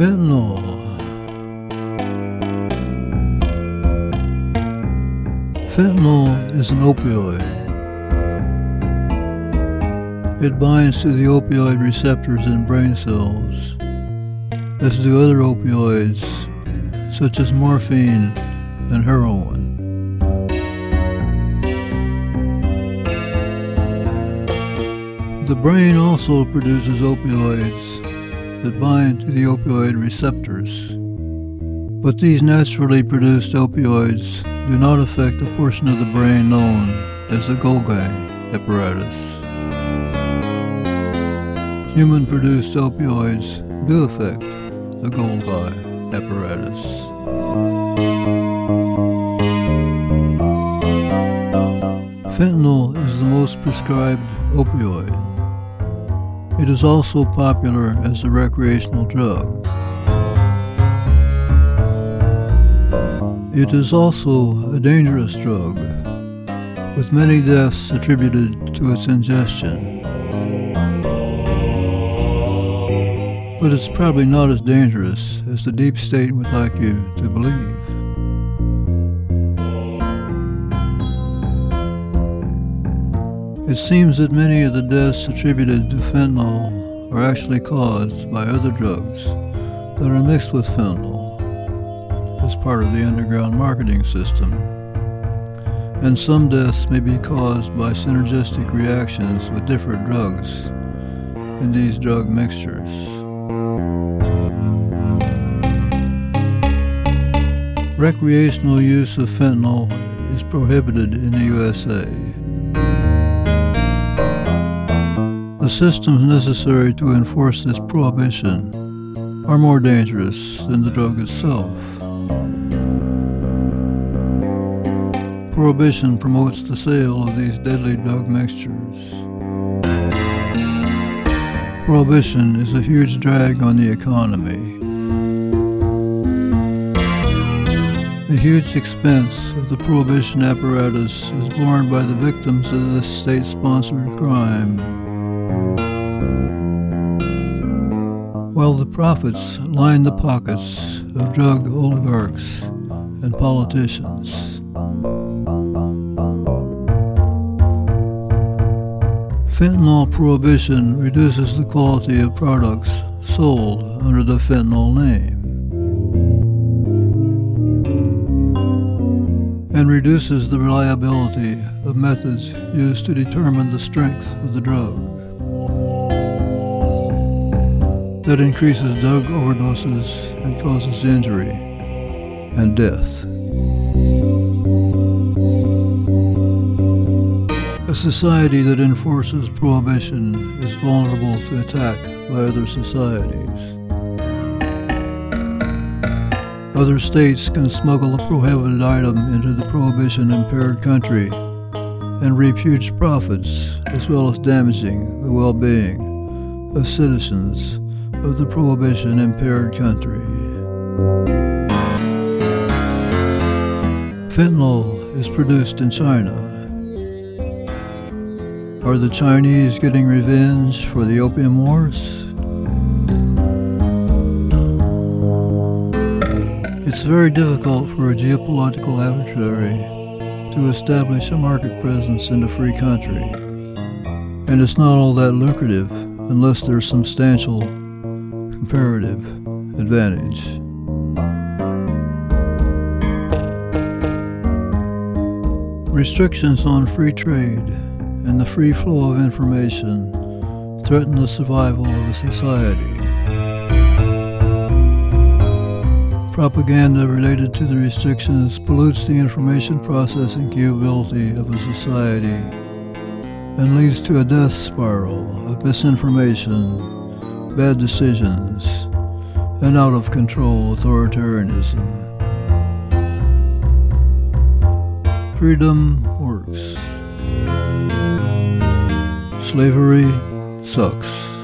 Fentanyl. Fentanyl is an opioid. It binds to the opioid receptors in brain cells, as do other opioids, such as morphine and heroin. The brain also produces opioids that bind to the opioid receptors, but these naturally produced opioids do not affect a portion of the brain known as the Golgi apparatus. Human-produced opioids do affect the Golgi apparatus. Fentanyl is the most prescribed opioid. It is also popular as a recreational drug. It is also a dangerous drug, with many deaths attributed to its ingestion. But it's probably not as dangerous as the deep state would like you to believe. It seems that many of the deaths attributed to fentanyl are actually caused by other drugs that are mixed with fentanyl as part of the underground marketing system. And some deaths may be caused by synergistic reactions with different drugs in these drug mixtures. Recreational use of fentanyl is prohibited in the USA. The systems necessary to enforce this prohibition are more dangerous than the drug itself. Prohibition promotes the sale of these deadly drug mixtures. Prohibition is a huge drag on the economy. The huge expense of the prohibition apparatus is borne by the victims of this state-sponsored crime, while the profits line the pockets of drug oligarchs and politicians. Fentanyl prohibition reduces the quality of products sold under the fentanyl name and reduces the reliability of methods used to determine the strength of the drug. That increases drug overdoses and causes injury and death. A society that enforces prohibition is vulnerable to attack by other societies. Other states can smuggle a prohibited item into the prohibition-impaired country and reap huge profits, as well as damaging the well-being of citizens of the prohibition-impaired country. Fentanyl is produced in China. Are the Chinese getting revenge for the opium wars? It's very difficult for a geopolitical adversary to establish a market presence in a free country, and it's not all that lucrative unless there's substantial comparative advantage. Restrictions on free trade and the free flow of information threaten the survival of a society. Propaganda related to the restrictions pollutes the information processing capability of a society and leads to a death spiral of misinformation, bad decisions, and out-of-control authoritarianism. Freedom works. Slavery sucks.